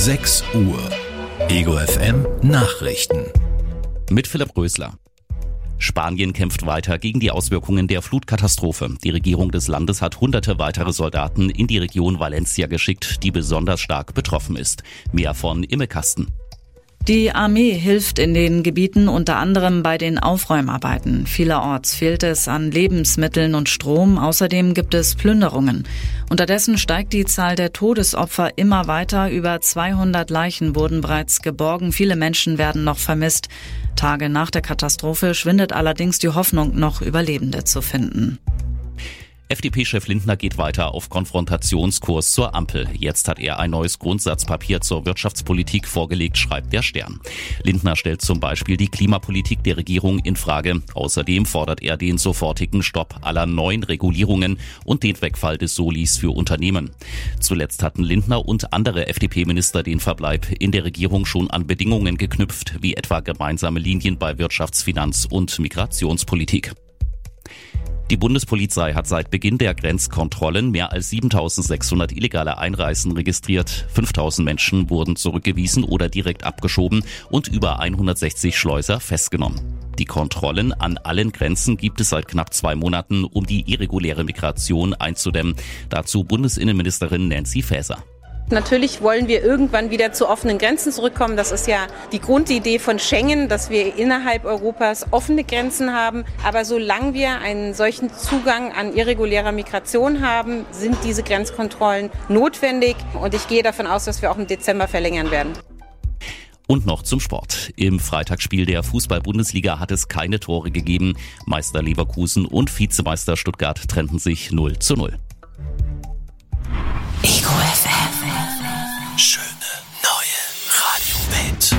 6 Uhr. Ego FM Nachrichten. Mit Philipp Rösler. Spanien kämpft weiter gegen die Auswirkungen der Flutkatastrophe. Die Regierung des Landes hat hunderte weitere Soldaten in die Region Valencia geschickt, die besonders stark betroffen ist. Mehr von Imme Kasten. Die Armee hilft in den Gebieten unter anderem bei den Aufräumarbeiten. Vielerorts fehlt es an Lebensmitteln und Strom. Außerdem gibt es Plünderungen. Unterdessen steigt die Zahl der Todesopfer immer weiter. Über 200 Leichen wurden bereits geborgen. Viele Menschen werden noch vermisst. Tage nach der Katastrophe schwindet allerdings die Hoffnung, noch Überlebende zu finden. FDP-Chef Lindner geht weiter auf Konfrontationskurs zur Ampel. Jetzt hat er ein neues Grundsatzpapier zur Wirtschaftspolitik vorgelegt, schreibt der Stern. Lindner stellt zum Beispiel die Klimapolitik der Regierung in Frage. Außerdem fordert er den sofortigen Stopp aller neuen Regulierungen und den Wegfall des Solis für Unternehmen. Zuletzt hatten Lindner und andere FDP-Minister den Verbleib in der Regierung schon an Bedingungen geknüpft, wie etwa gemeinsame Linien bei Wirtschafts-, Finanz- und Migrationspolitik. Die Bundespolizei hat seit Beginn der Grenzkontrollen mehr als 7.600 illegale Einreisen registriert. 5.000 Menschen wurden zurückgewiesen oder direkt abgeschoben und über 160 Schleuser festgenommen. Die Kontrollen an allen Grenzen gibt es seit knapp 2 Monaten, um die irreguläre Migration einzudämmen. Dazu Bundesinnenministerin Nancy Faeser. Natürlich wollen wir irgendwann wieder zu offenen Grenzen zurückkommen. Das ist ja die Grundidee von Schengen, dass wir innerhalb Europas offene Grenzen haben. Aber solange wir einen solchen Zugang an irregulärer Migration haben, sind diese Grenzkontrollen notwendig. Und ich gehe davon aus, dass wir auch im Dezember verlängern werden. Und noch zum Sport. Im Freitagsspiel der Fußball-Bundesliga hat es keine Tore gegeben. Meister Leverkusen und Vizemeister Stuttgart trennten sich 0:0. Ego FM. Schöne neue Radiowelt.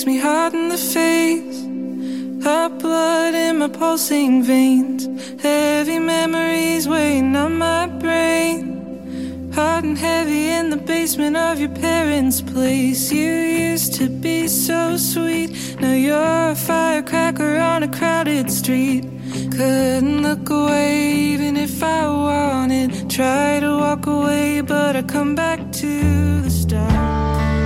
me hot in the face. Hot blood in my pulsing veins. Heavy memories weighing on my brain. Hot and heavy in the basement of your parents' place. You used to be so sweet. Now you're a firecracker on a crowded street. Couldn't look away even if I wanted. Try to walk away but I come back to the start.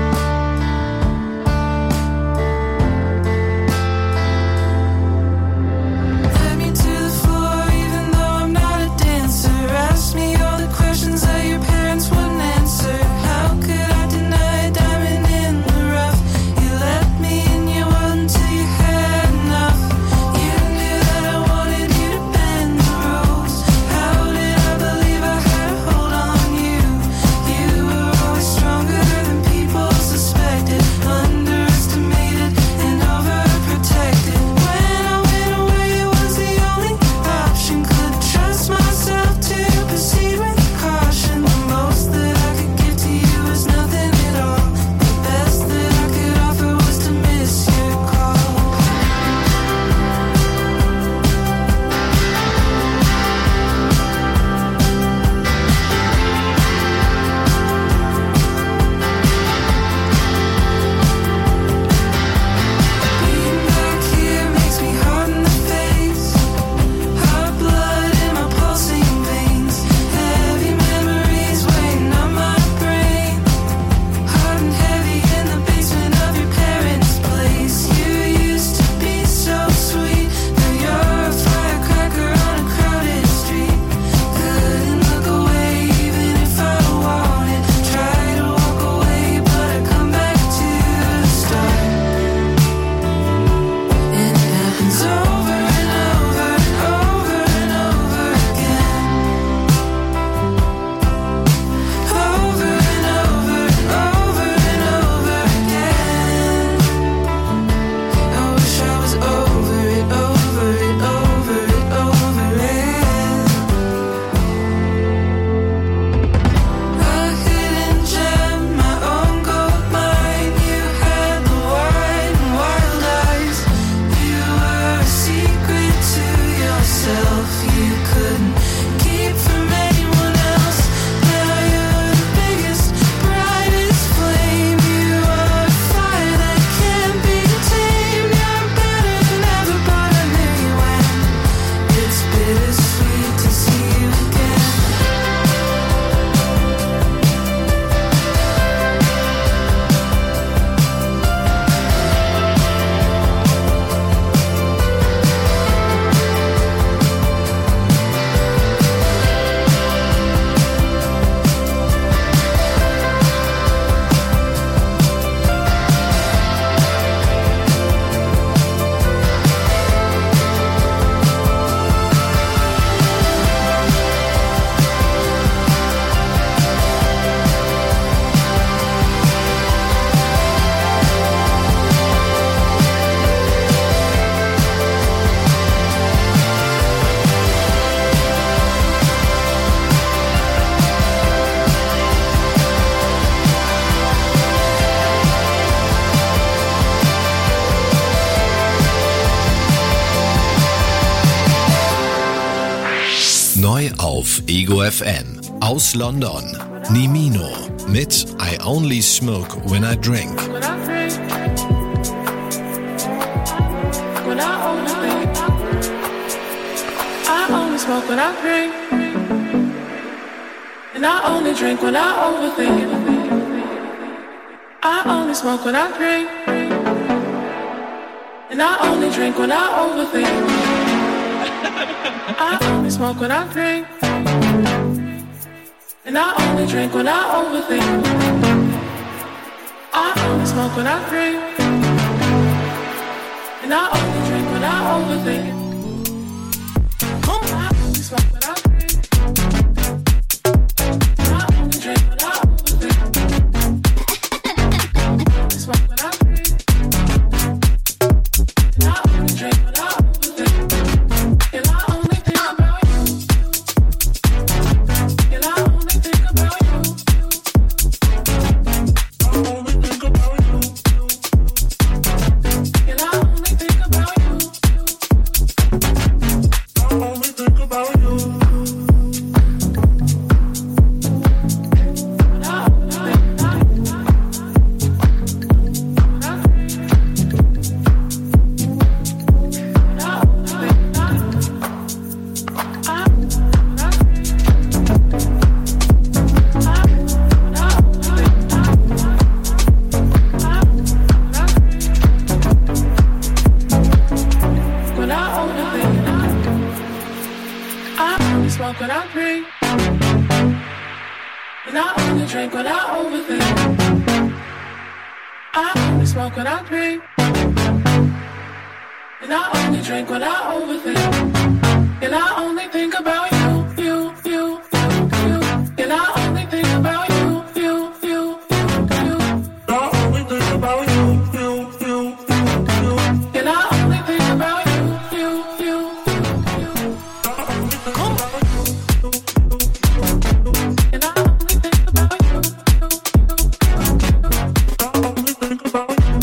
Neu auf Ego FM. Aus London. Nimino mit I Only Smoke When I Drink. I only smoke when I drink. And I only drink when I overthink. I only smoke when I drink. And I only drink when I overthink. I only smoke when I drink. And I only drink when I overthink. I only smoke when I drink. And I only drink when I overthink. I only smoke when I drink. And I only drink when I overthink. I only smoke when I drink. And I only drink when I overthink. And I only think about you. And I only think about you. I only think about you. overthink. I only smoke when I drink, and I only drink when I overthink. I only smoke when I drink, and I only drink when I overthink. And I only think about you, you, you, you, you. And I only think about you, you, you, you, you. I only think about you, you, you, you, you. And I only think about you, you, you, you, you. And I only think about you, I only think about you.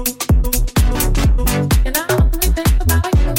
And I only think about you.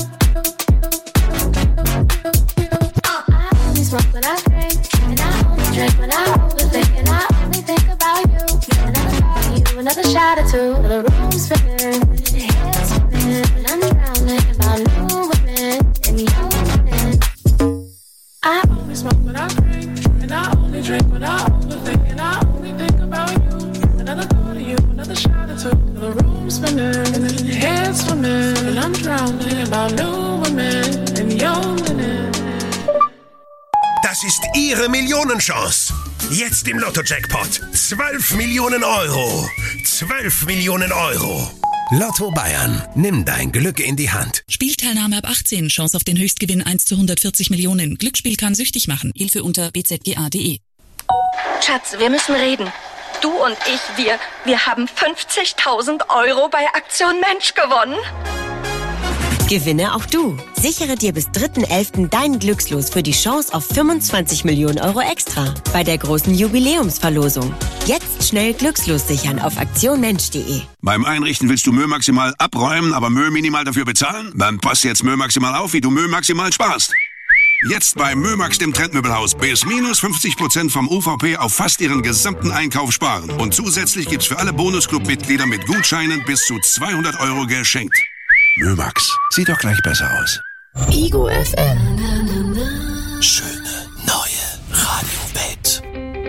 I only smoke when I drink, and I only drink when I overthink, and I only think about you. Another thought of you, another shot or two, the room's spinning, the head's spinning, and I'm drowning about new women and young women. I only smoke when I drink, and I only drink when I overthink, and I only think about you. Another thought of you, another shot or two, the room's spinning, and the head's swimming, and I'm drowning about new women and young women. Das ist Ihre Millionenchance. Jetzt im Lotto-Jackpot. 12 Millionen Euro. 12 Millionen Euro. Lotto Bayern. Nimm dein Glück in die Hand. Spielteilnahme ab 18. Chance auf den Höchstgewinn 1 zu 140 Millionen. Glücksspiel kann süchtig machen. Hilfe unter bzga.de. Schatz, wir müssen reden. Du und ich, wir haben 50.000 Euro bei Aktion Mensch gewonnen. Gewinne auch du. Sichere dir bis 3.11. deinen Glückslos für die Chance auf 25 Millionen Euro extra bei der großen Jubiläumsverlosung. Jetzt schnell Glückslos sichern auf aktionmensch.de. Beim Einrichten willst du Müll maximal abräumen, aber Müll minimal dafür bezahlen? Dann passt jetzt Müll maximal auf, wie du Müll maximal sparst. Jetzt bei Mömax, dem Trendmöbelhaus, bis minus 50% vom UVP auf fast ihren gesamten Einkauf sparen. Und zusätzlich gibt's für alle Bonusclub-Mitglieder mit Gutscheinen bis zu 200 Euro geschenkt. Mömax. Sieht doch gleich besser aus. Ego FM. Schöne neue Radiowelt.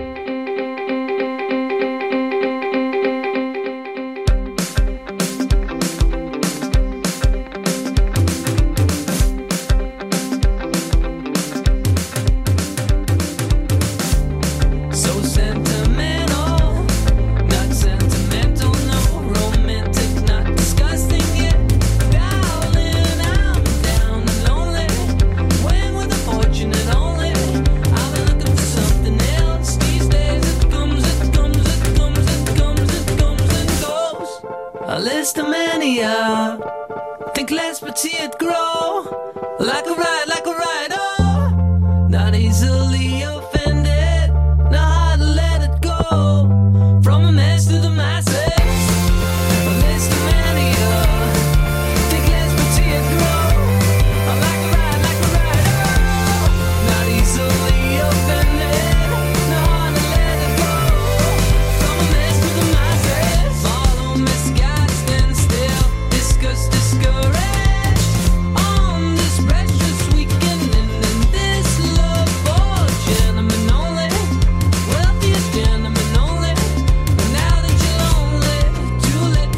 Think less but see it grow. Like a ride, oh. Not easily offended. Not hard to let it go. From a mess to the masses. A list of many, think less but see it grow. Like a ride, oh. Not easily offended. Not hard to let it go. From a mess to the masses. Follow misguided, stand still. Discuss, discouraged. On this precious weekend and in this love for gentlemen only. Wealthiest gentlemen only. But now that you're lonely, too late,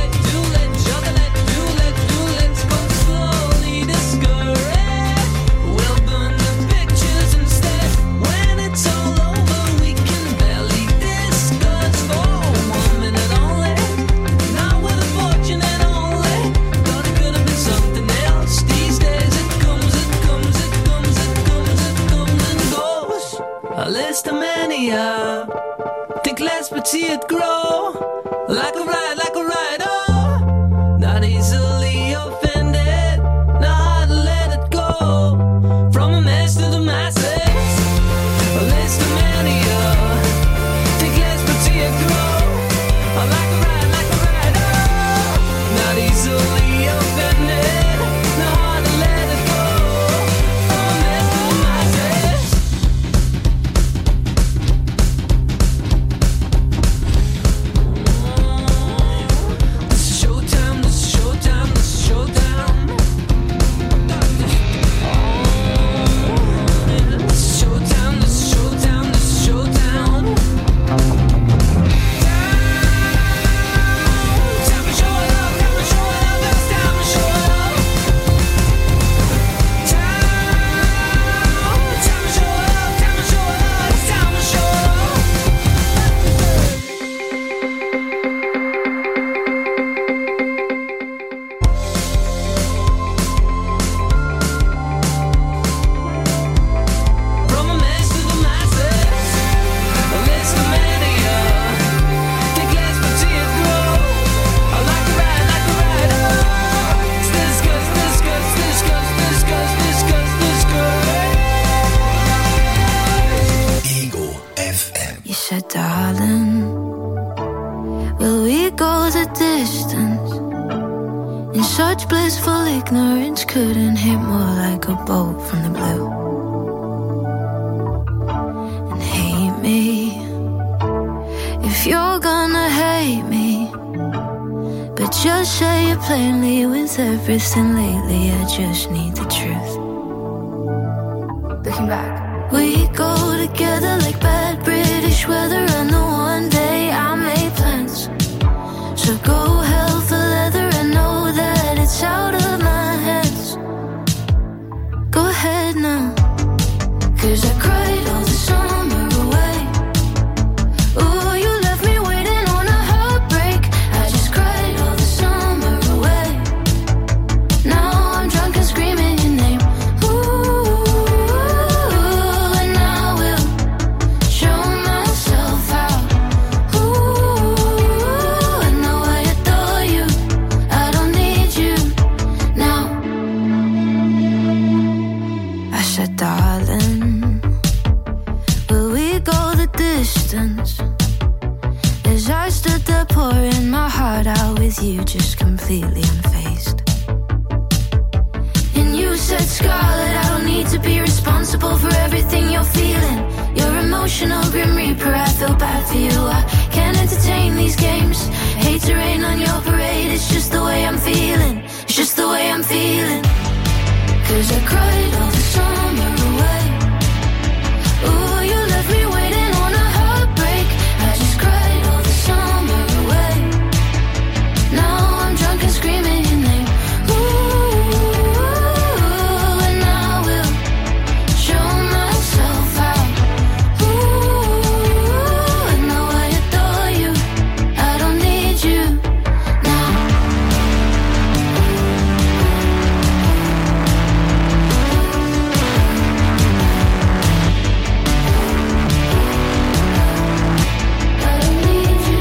let's go slowly discouraged. We'll burn the pictures instead. When it's all over, we can barely discuss for 1 minute only. Not with a fortune and only. Thought it could have been something else. These days it comes and goes. A list of many, think less but see it grow. Like a ride, oh. Not easily offended. Not hard to let it go. From a mess to the masses. A list of many, think less but see it grow. Like a ride, oh. Not easily offended. Not hard to let it go. From a mess to the masses. couldn't hit more like a bolt from the blue. And hate me if you're gonna hate me, but just say it plainly. With everything lately, I just need the truth. Looking back, we go together like bad British weather. I know one day I'll make plans, so go hell for leather. I know that it's out of my hands. Go ahead now, 'cause I cried all the summer away. Ooh, you left me waiting on a heartbreak. I just cried all the summer away. Now I'm drunk and screaming your name. Ooh, and I will show myself out. Ooh, I know I adore you. I don't need you now. I said, darling, will we go the distance? As I stood there pouring my heart out with you, just completely unfazed. And you said, Scarlett, I don't need to be responsible for everything you're feeling. Your emotional grim reaper, I feel bad for you. I can't entertain these games. Hate to rain on your parade. It's just the way I'm feeling. It's just the way I'm feeling. 'Cause I cried all the summer away. Ooh, you left me waiting on a heartbreak. I just cried all the summer away. Now I'm drunk and screaming your name. Ooh, and I will show myself out. Ooh, I know I adore you. I don't need you now. I don't need you.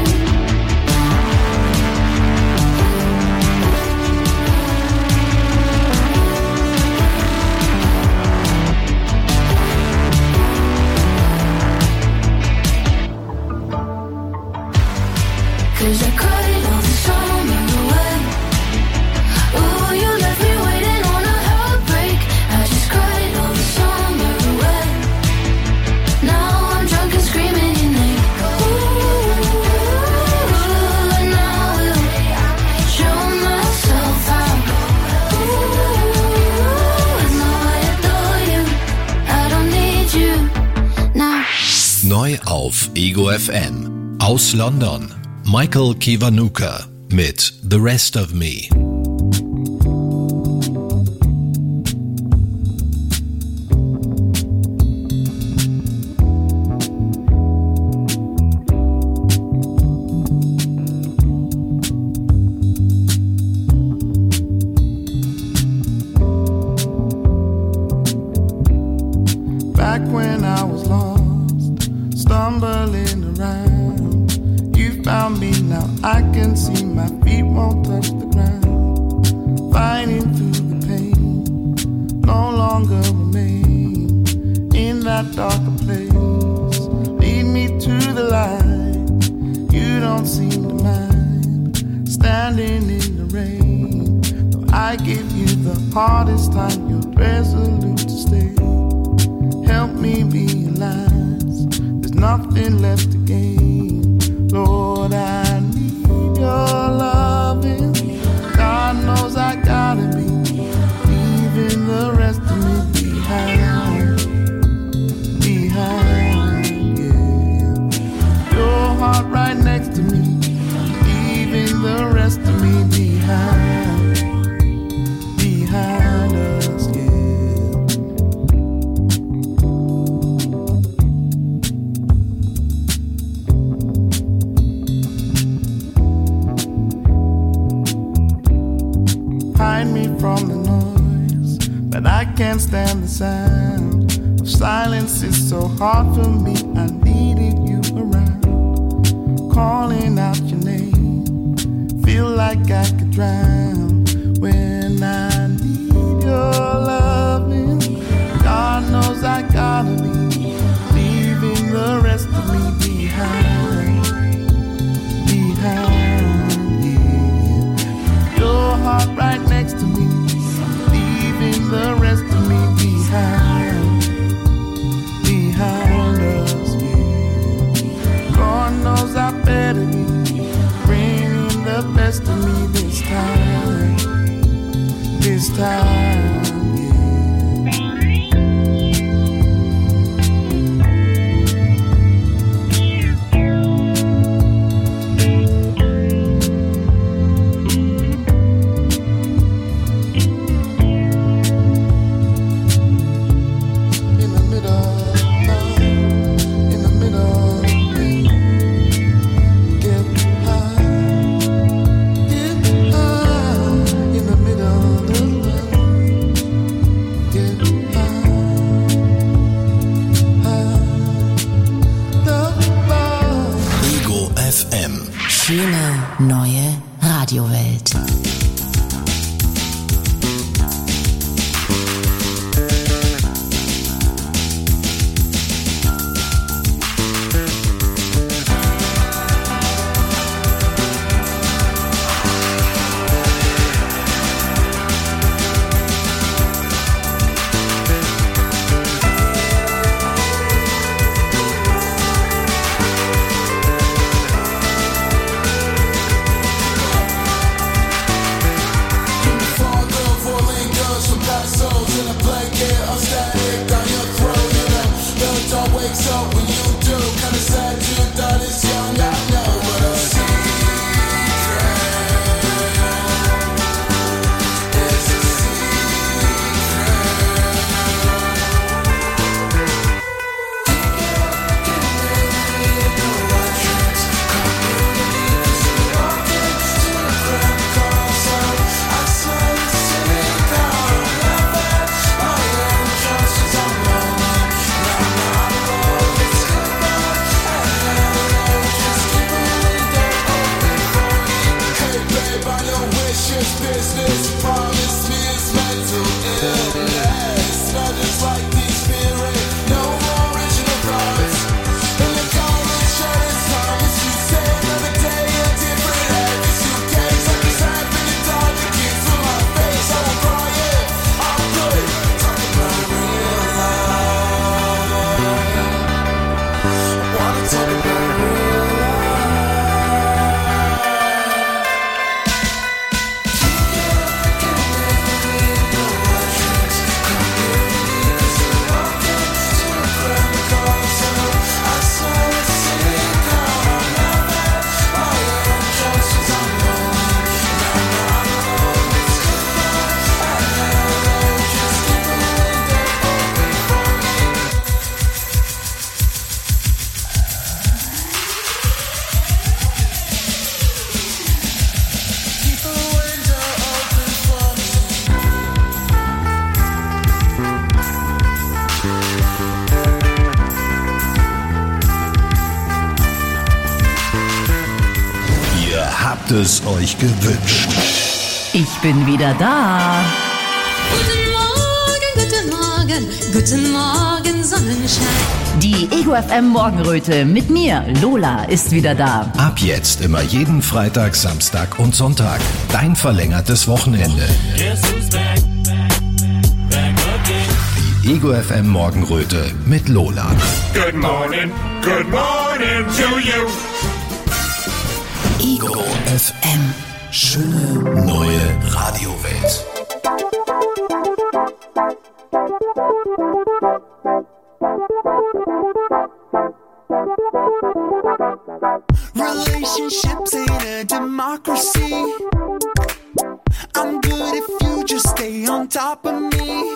'Cause I cried all the summer away. Ooh, you left me waiting on a heartbreak. I just cried all the summer away. Now I'm drunk and screaming your name. Ooh, and I will show myself out. Ooh, I know I adore you. I don't need you now. Neu auf Ego FM. Aus London. Michael Kiwanuka mit The Rest of Me. Back when I was lost, stumbling around, you found me, now I can see my feet won't touch the ground. Fighting through the pain, no longer remain in that darker place. Lead me to the light, you don't seem to mind. Standing in the rain, though I give you the hardest time, you're resolute to stay. Help me realize there's nothing left to gain. Lord, I need your loving. God knows I gotta be leaving the rest of me behind, yeah. Your heart right next to me, leaving the rest of me behind us, yeah. Hide me from the noise, but I can't stand the sound of silence. It's so hard for me, I needed you around. Calling out your name, feel like I could drown when I need your loving. God knows I gotta be leaving the rest of me behind, yeah. Your heart right next to me, leaving Radiowelt. Habt es euch gewünscht. Ich bin wieder da. Guten Morgen, guten Morgen, Sonnenschein. Die Ego FM Morgenröte mit mir, Lola, ist wieder da. Ab jetzt immer jeden Freitag, Samstag und Sonntag. Dein verlängertes Wochenende. Die Ego FM Morgenröte mit Lola. Good morning to you. Ego FM. Schöne neue Radiowelt. Relationships ain't a democracy. I'm good if you just stay on top of me.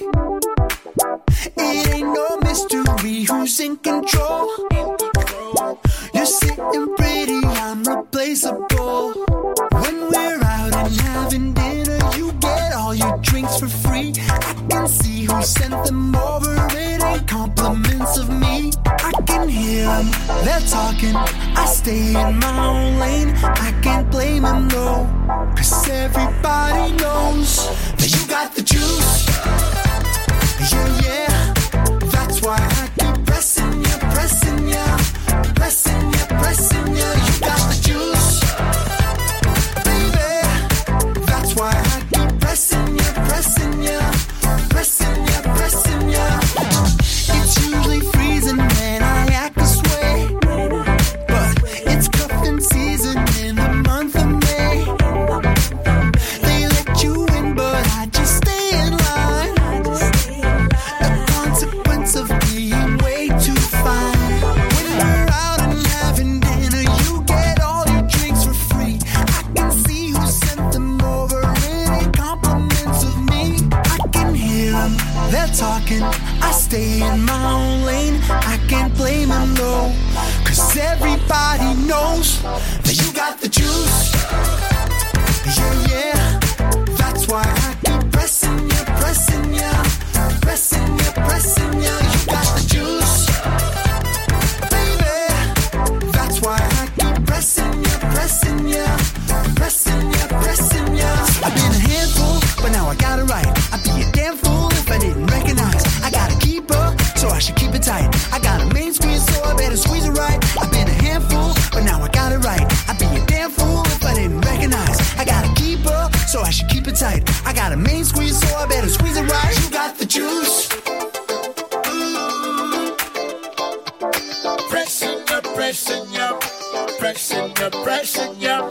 It ain't no mystery who's in control. You're sitting pretty, I'm replaceable. When we're out and having dinner, you get all your drinks for free. I can see who sent them over, it ain't compliments of me. I can hear them, they're talking, I stay in my own lane. I can't blame them, no, cause everybody knows that you got the juice. Yeah, yeah, that's why I keep pressing you, pressing you, pressing you, pressing you. You got the juice, baby. That's why I keep pressing you, pressing you, pressing you, pressing you. It's usually freezing when I act this way, but it's cuffing season in the month of May. They let you in, but I just stay in line. A consequence of being way too fine. When we're out and having dinner, you get all your drinks for free. I can see who sent them over, it ain't compliments of me. I can hear them, they're talking, I stay in my own lane. I can't blame them, no, cause everybody knows that you got the juice. Yeah, yeah, that's why I keep pressing you, pressing you, pressing you, pressing you. You got the juice, baby. That's why I keep pressing you, pressing you, pressing you, pressing you. main squeeze, so I better squeeze it right. You got the juice. Pressing ya, pressing ya, pressing ya, pressing ya.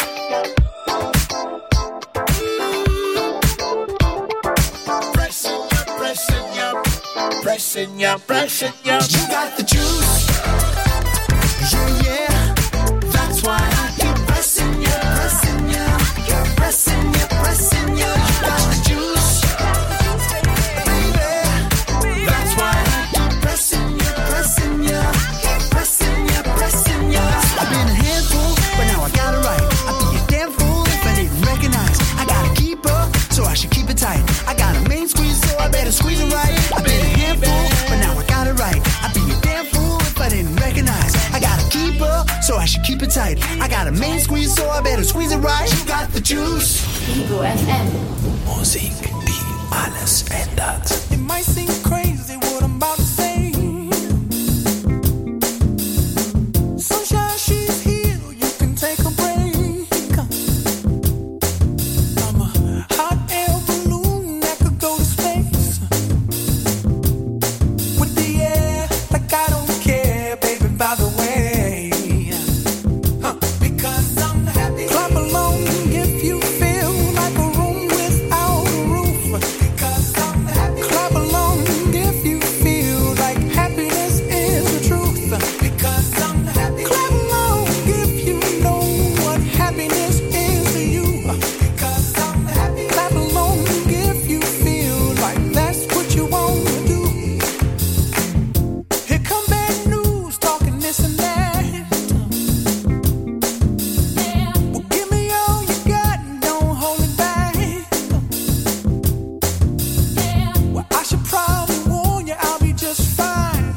Pressing ya, pressing ya, pressing ya, pressing ya. You got the juice. Yeah, yeah. That's why I keep pressing ya, pressing ya, pressing ya, pressing ya. You got the juice, baby. That's why I keep pressing ya, pressing ya, pressing ya, pressing ya. I've been a handful, but now I got it right. I'd be a damn fool if I didn't recognize. I gotta keep up, so I should keep it tight. I got a main squeeze, so I better squeeze it right. I've been a handful, but now I got it right. I'd be a damn fool if I didn't recognize. I gotta keep up, so I should keep it tight. I got a main squeeze, so I better squeeze it right. You got the juice. Ego FM. Musik, die alles ändert. It might seem crazy what I'm about to say. Sunshine, she's here, you can take a break. I'm a hot air balloon that could go to space. With the air, like I don't care, baby, by the way. Because I'm happy. Clap along if you feel like a room without a roof. Because I'm happy. Clap along if you feel like happiness is the truth. Because I'm happy. Clap along if you know what happiness is to you. Because I'm happy. Clap along if you feel like that's what you want to do. Here come bad news, talking this and that. Well, give me all you got and don't hold it back. Well, I should probably warn you, I'll be just fine.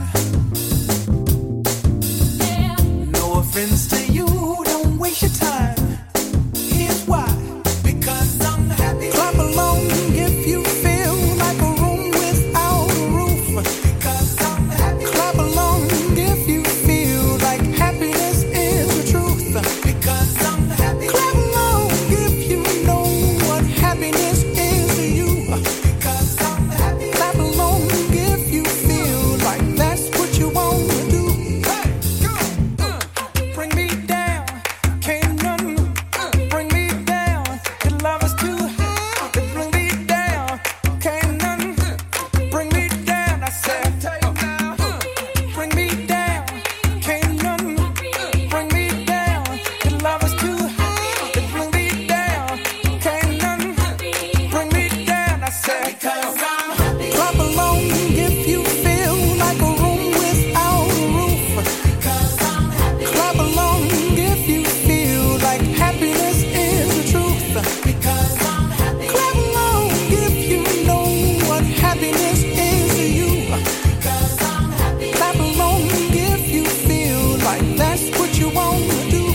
No offense to you, don't waste your time. Here's why. Because I'm happy. Clap along if you feel like a room without a roof. Because I'm happy. Clap along if you feel like happiness is the truth. Because I'm happy. Clap along if you know what happiness is to you. Because I'm happy. Clap along if you feel like that's what you want to do. Hey, go, bring me down, can't nothing bring me down. Your love is too high, bring me down, can't nothing bring me down. I said, bring me down, can't nothing bring me down. Your love is too high, bring me down, can't nothing bring me down. I said, clap along if you feel like a room without a roof. Clap along if you feel like happiness is the truth. Clap along if you know what happiness is to you. Clap along if you feel like that's what you want to do.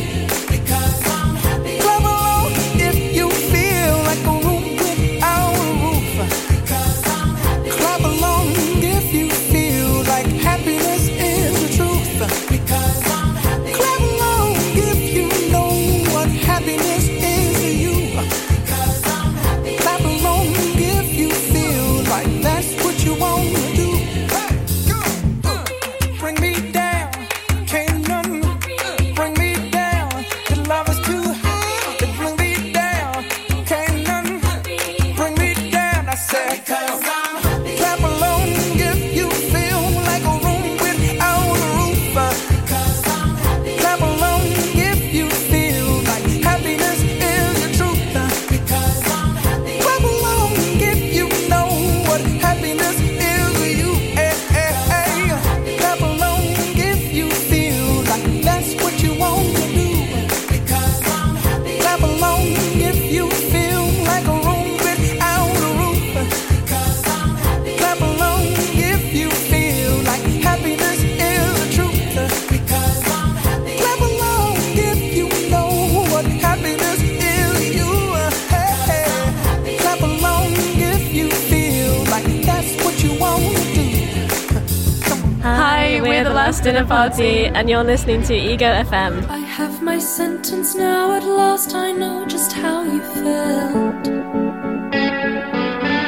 Clap along if you feel like a room without a roof. Clap along if you feel like happiness is the truth. Clap along if you know what happiness is to you. Clap along if you feel like that's what you want to do. Bring me down, can't nothing bring me down. Your love is too high, bring me down, can't nothing bring me down. I said, clap along if you feel like a room without a roof. Clap along if you feel like happiness is the truth. Clap along if you know what happiness is to you. Clap along if you feel like that's what you want to do. Clap along if you feel like a room without a roof. Clap along if you feel like happiness is the truth. Clap along if you know what happiness is to you. Clap along if you feel like that's what you want to do. Hi, we're the Last Dinner Party, and you're listening to Ego FM. I have my sentence now, at last I know just how you felt.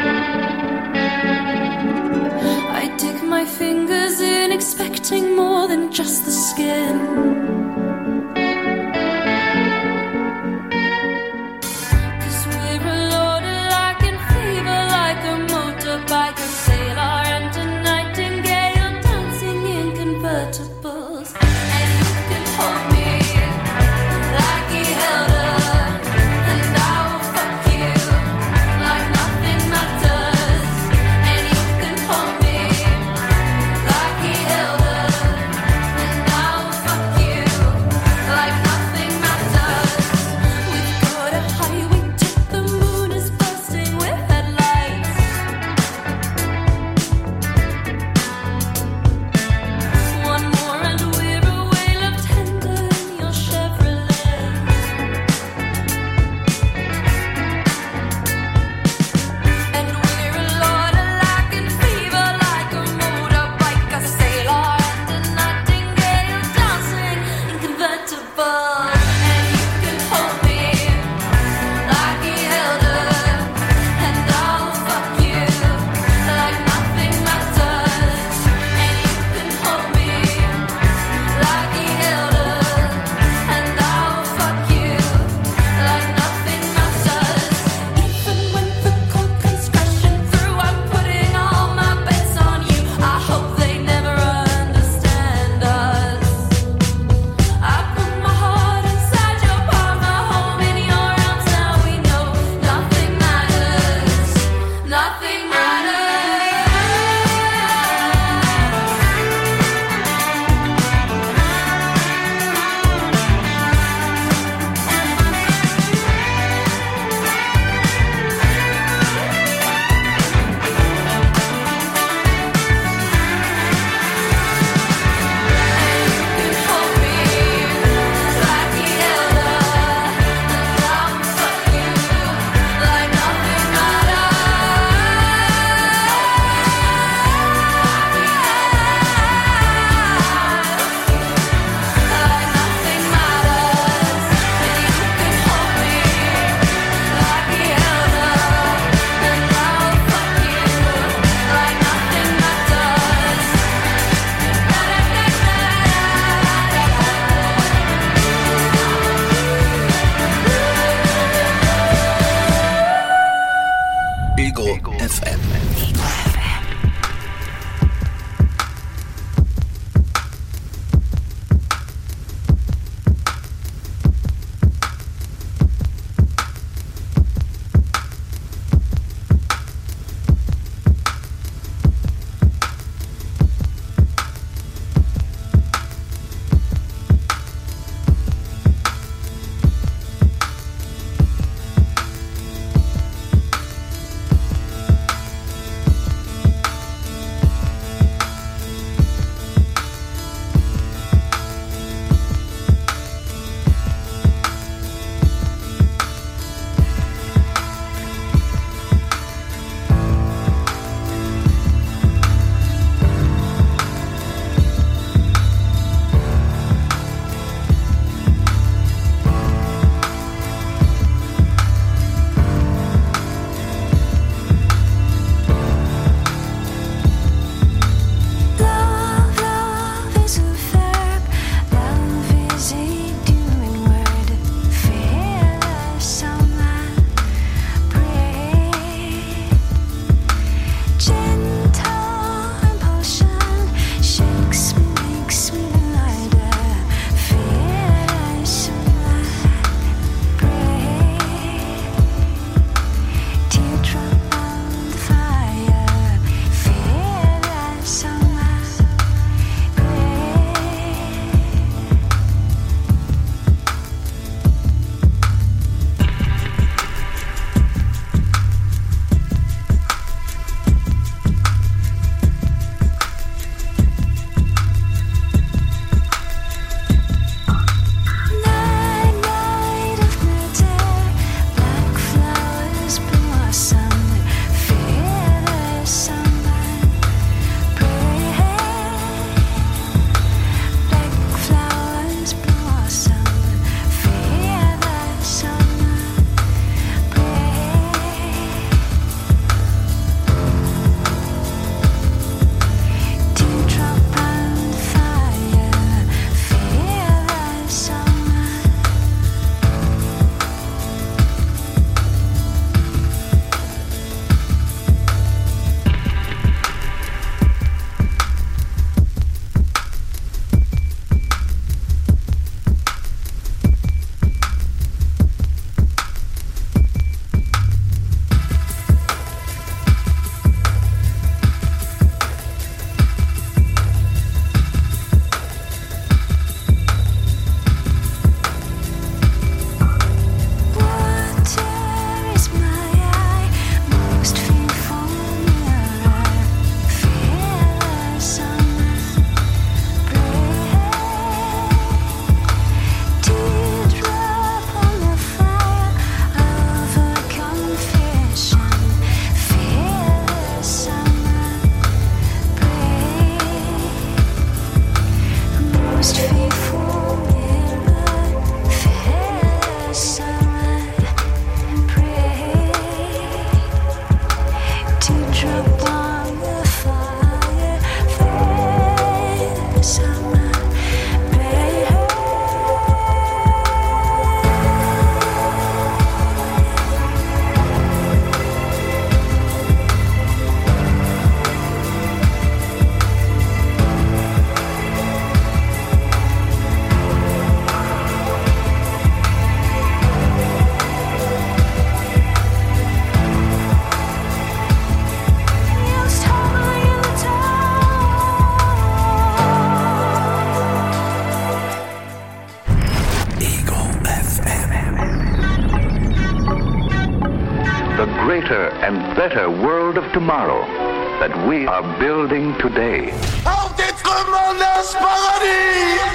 better world of tomorrow that we are building today. Auf die Trümmer des Paradies!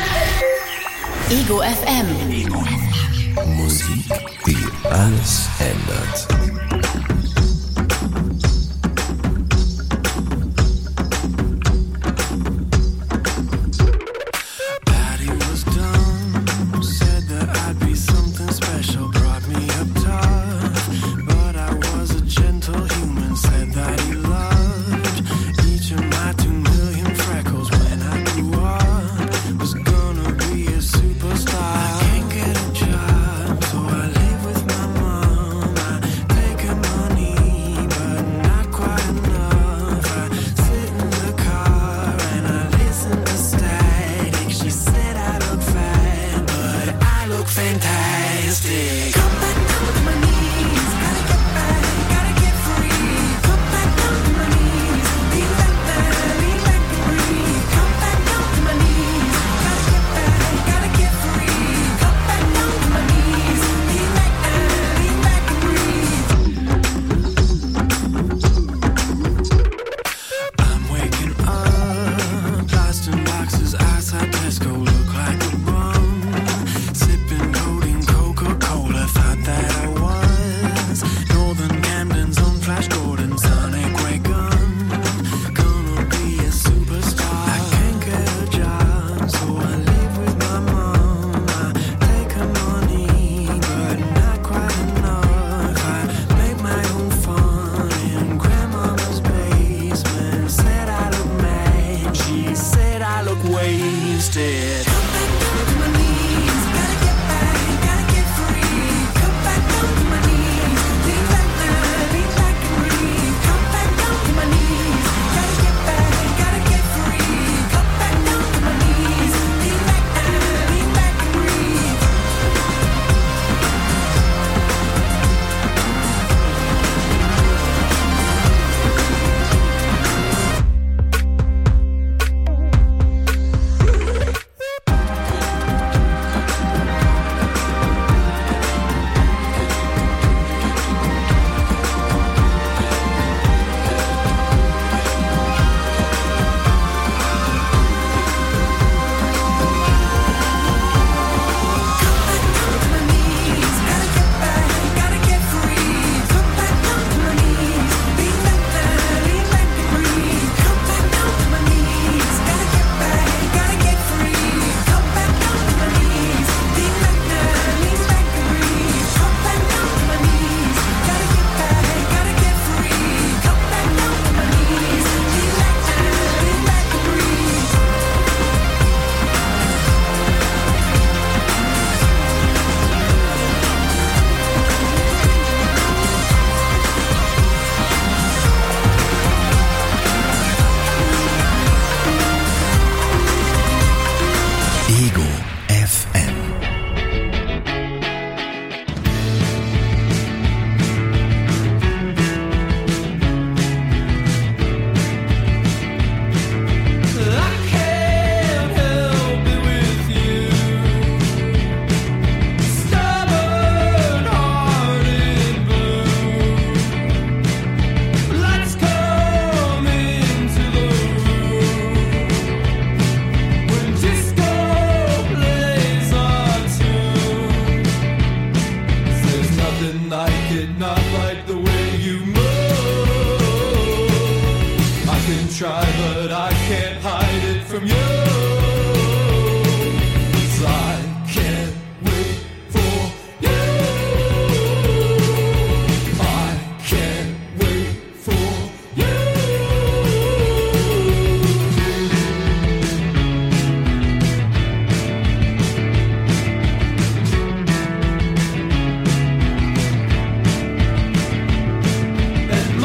Ego FM. Musik, die alles ändert.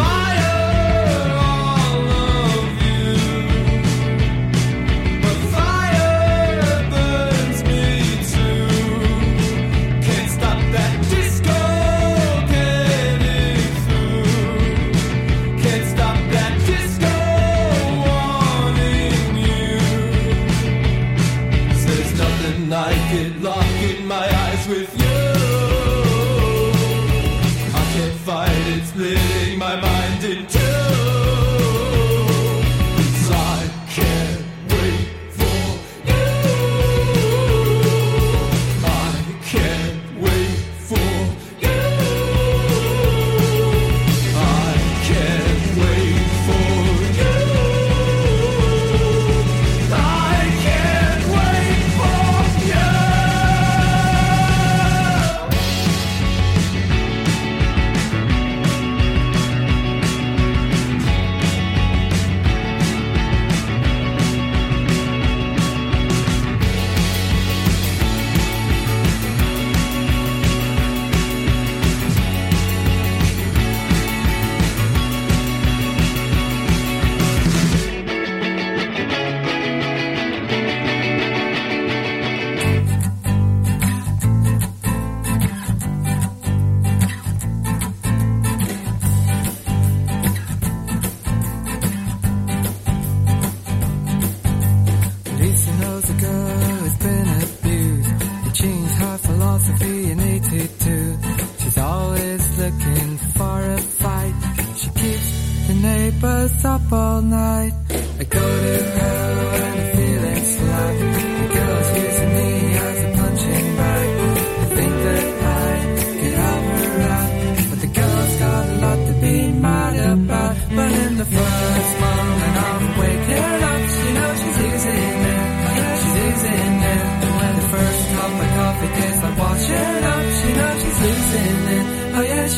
Fire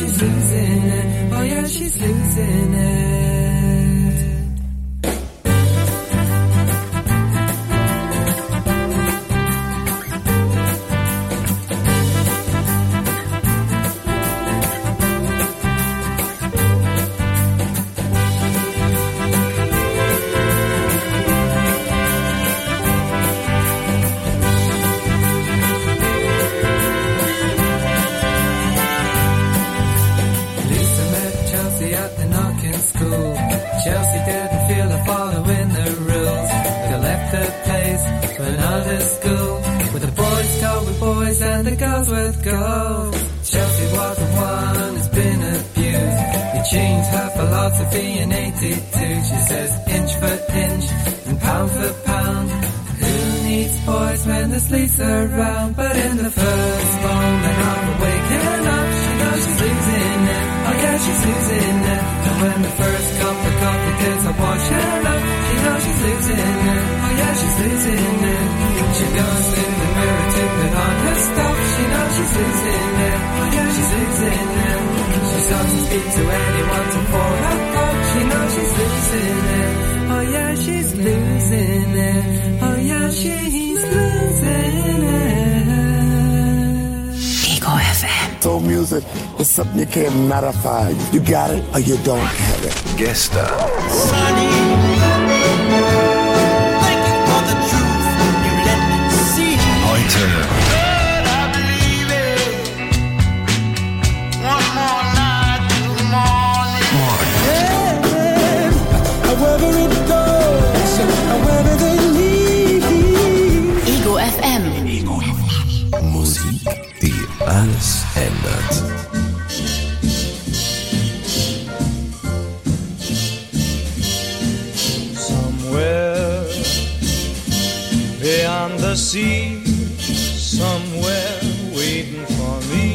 she's losing it. Oh yeah, she's losing it. And the girls with girls. Chelsea was the one who's been abused. He changed her philosophy in 82. She says inch for inch and pound for pound. Who needs boys when there's Lisa around? But in the first moment of waking up, she knows she's losing it. Oh yeah, she's losing it. And when the first cup of coffee tastes are washing up, she knows she's losing it. Oh yeah, she's losing it. She goes in the mirror to put on her stuff. She knows she's losing it. Oh yeah, she's losing it. She starts to speak to anyone to pour her cup. She knows she's losing it. Oh yeah, she's losing it. Oh yeah, she's losing it. Ego FM. Soul music is something you can't modify. You got it or you don't have it. Gestern. Heute. Ego FM. Musik, die alles ändert. Somewhere beyond the sea, somewhere waiting for me,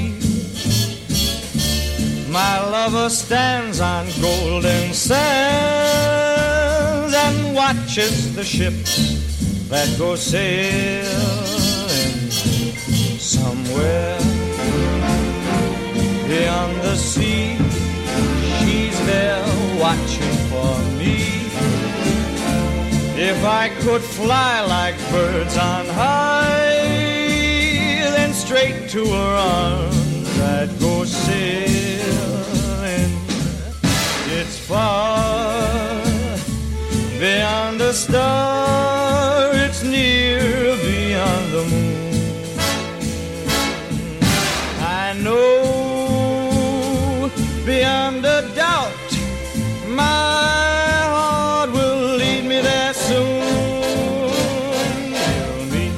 my lover stands on golden sands and watches the ships that go sailing. Somewhere beyond the sea, she's there watching for me. If I could fly like birds on high, then straight to her arms I'd go sailing. It's far beyond the star, it's near beyond the moon. I know beyond a doubt my heart will lead me there soon. We'll meet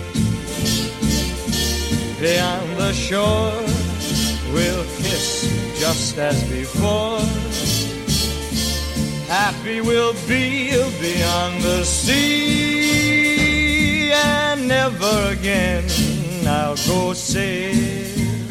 beyond the shore, we'll kiss just as before. Happy we'll be beyond the sea, and never again I'll go sailing.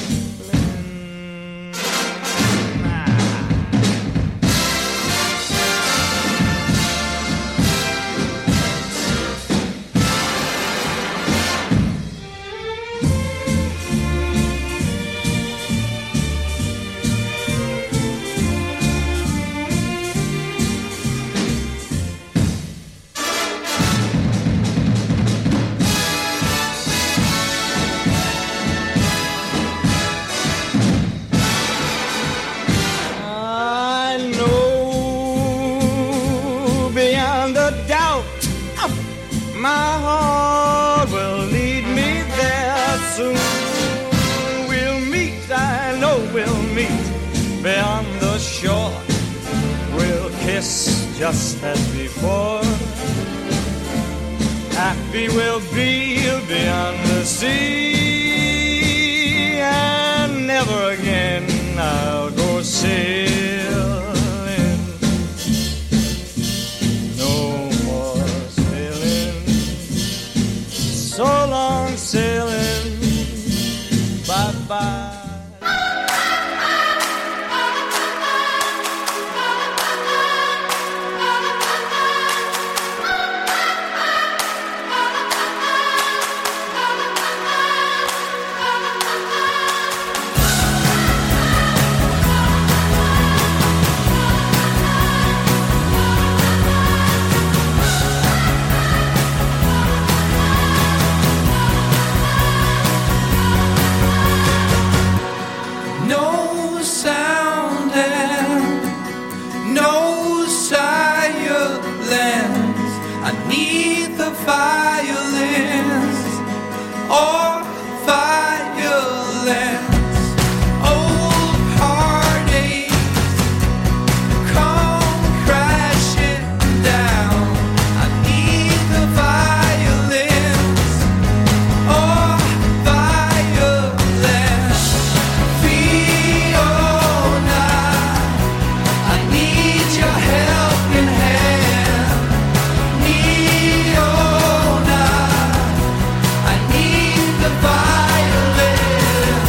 My heart will lead me there soon. We'll meet, I know we'll meet beyond the shore. We'll kiss just as before. Happy we'll be beyond the sea, and never again I'll go sailing. So long sailing, bye-bye. I need the violins or violence. Old heartache come crashing down. I need the violins or violence. Fiona, I need your helping hand. Fiona, I need the violins.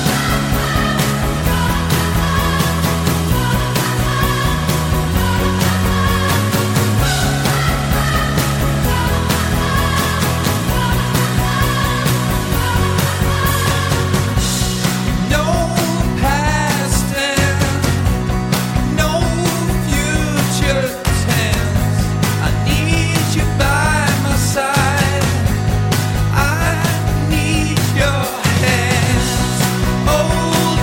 No past and no future tense. I need you by my side. I need your hands. Old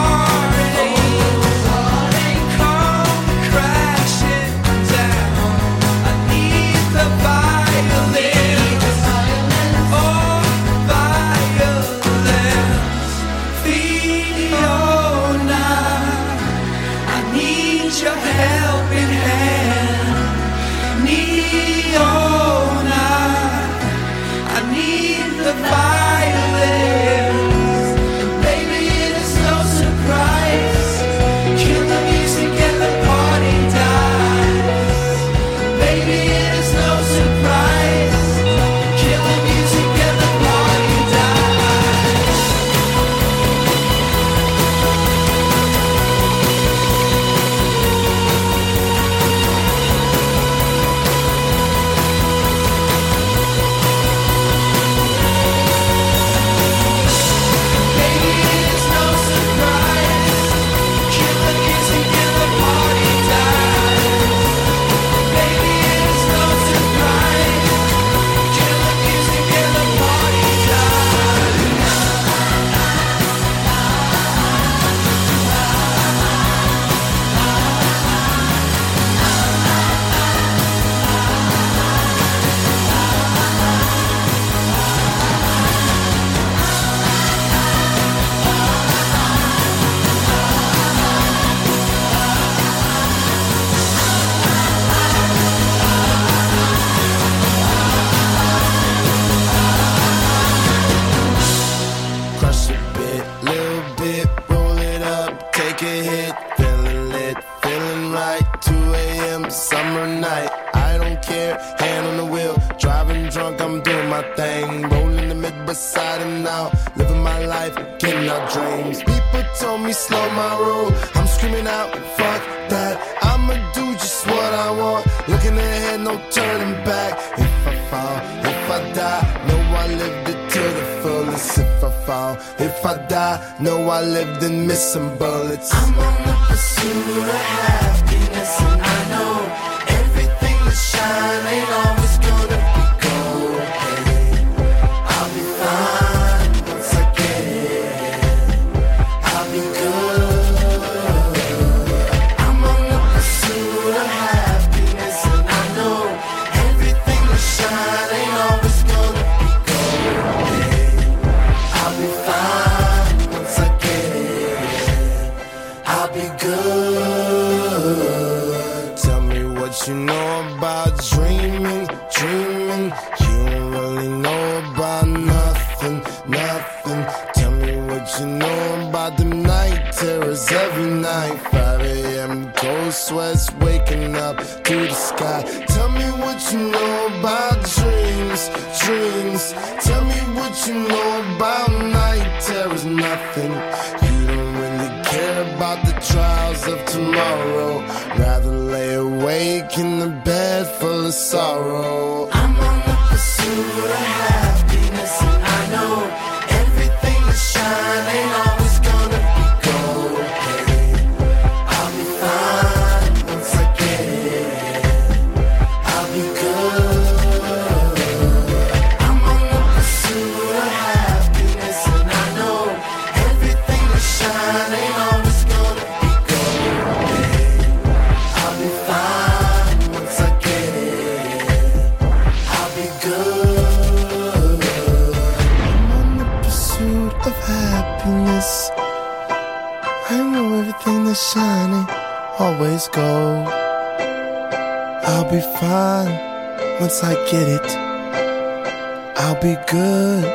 heartache come crashing down. I need the violins or violence. Fiona, I need your helping hand. Neona, I need the violins. And baby, it is no surprise. Kill the music and the party dies. Baby, it is no surprise. Kill the music and the party dies. Baby, it is no surprise. Kill the music and the party dies. Baby, it is no surprise. Kill the music and the party dies. Crush a bit, little bit, roll it up, take a hit, feeling lit, feeling right. 2 a.m. summer night, I don't care, hand on the wheel, driving drunk, I'm doing my thing, rolling the mid beside and now, living my life, getting out dreams. People told me slow my roll, I'm screaming out, fuck that, I'ma do just what I want, looking ahead, no turning back. If I fall, if I die, know I lived it to the fullest. If I fall, if I die, know I lived in missing bullets. I'm on the pursuit of happiness, and I know everything that shine ain't always gonna be gold. Hey, I'll be fine once I get it. I'll be good. I'm on the pursuit of happiness, and I know everything that shine ain't always gonna be gold. Hey, I'll be fine once I get it. I'll be good. Tell me what you know about dreaming, dreaming. You don't really know about nothing, nothing. Tell me what you know about the night terrors every night. 5 a.m. cold sweats waking up to the sky. Tell me what you know about dreams, dreams. Tell me what you know about night terrors, nothing. You don't really care about the trials of tomorrow. Rather lay awake in the bed full of sorrow. I'm on the pursuit of happiness, and I know everything that shine ain't always gonna be gold. Hey, I'll be fine once I get it. I'll be good. I'm on the pursuit of happiness, and I know everything that shine ain't always gonna be gold. Hey, I'll be fine once I get it. is shining, always gold. I'll be fine once I get it. I'll be good.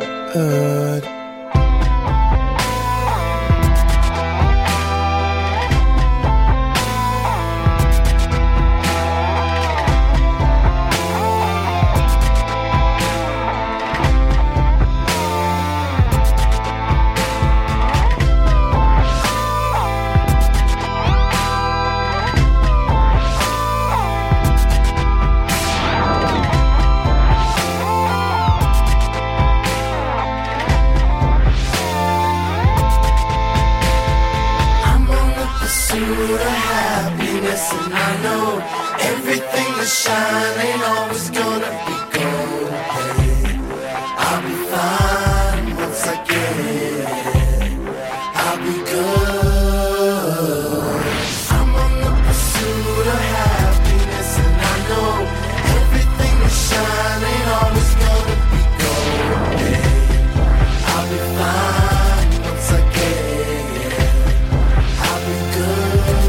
And I know everything is shining, always gonna be gold. Hey, I'll be fine once I get it. I'll be good. I'm on the pursuit of happiness, and I know everything is shining, always gonna be gold. Hey, I'll be fine once I get it. I'll be good.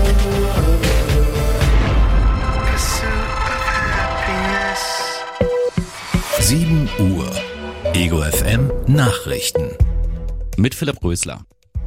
7 Uhr. Ego FM Nachrichten. Mit Philipp Rösler.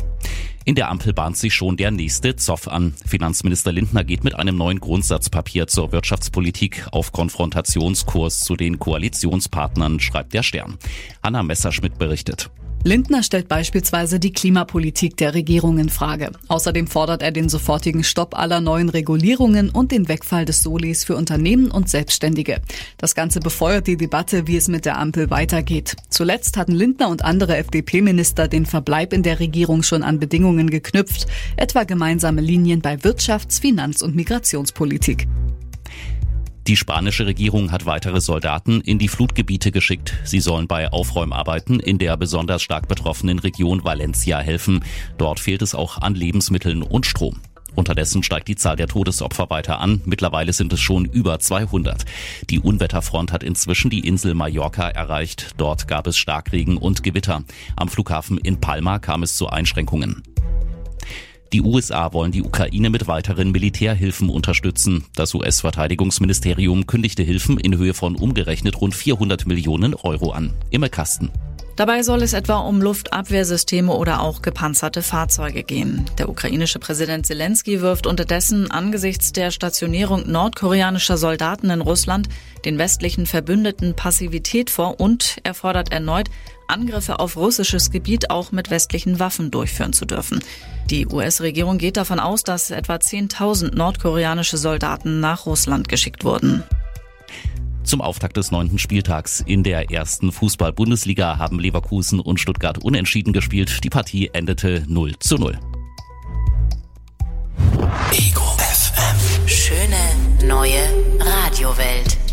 In der Ampel bahnt sich schon der nächste Zoff an. Finanzminister Lindner geht mit einem neuen Grundsatzpapier zur Wirtschaftspolitik auf Konfrontationskurs zu den Koalitionspartnern, schreibt der Stern. Hanna Messerschmidt berichtet. Lindner stellt beispielsweise die Klimapolitik der Regierung in Frage. Außerdem fordert er den sofortigen Stopp aller neuen Regulierungen und den Wegfall des Solis für Unternehmen und Selbstständige. Das Ganze befeuert die Debatte, wie es mit der Ampel weitergeht. Zuletzt hatten Lindner und andere FDP-Minister den Verbleib in der Regierung schon an Bedingungen geknüpft, etwa gemeinsame Linien bei Wirtschafts-, Finanz- und Migrationspolitik. Die spanische Regierung hat weitere Soldaten in die Flutgebiete geschickt. Sie sollen bei Aufräumarbeiten in der besonders stark betroffenen Region Valencia helfen. Dort fehlt es auch an Lebensmitteln und Strom. Unterdessen steigt die Zahl der Todesopfer weiter an. Mittlerweile sind es schon über 200. Die Unwetterfront hat inzwischen die Insel Mallorca erreicht. Dort gab es Starkregen und Gewitter. Am Flughafen in Palma kam es zu Einschränkungen. Die USA wollen die Ukraine mit weiteren Militärhilfen unterstützen. Das US-Verteidigungsministerium kündigte Hilfen in Höhe von umgerechnet rund 400 Millionen Euro an. Imme Kasten. Dabei soll es etwa um Luftabwehrsysteme oder auch gepanzerte Fahrzeuge gehen. Der ukrainische Präsident Zelensky wirft unterdessen angesichts der Stationierung nordkoreanischer Soldaten in Russland den westlichen Verbündeten Passivität vor und er fordert erneut, Angriffe auf russisches Gebiet auch mit westlichen Waffen durchführen zu dürfen. Die US-Regierung geht davon aus, dass etwa 10.000 nordkoreanische Soldaten nach Russland geschickt wurden. Zum Auftakt des 9. Spieltags in der ersten Fußball-Bundesliga haben Leverkusen und Stuttgart unentschieden gespielt. Die Partie endete 0:0. Ego FM. Schöne neue Radiowelt.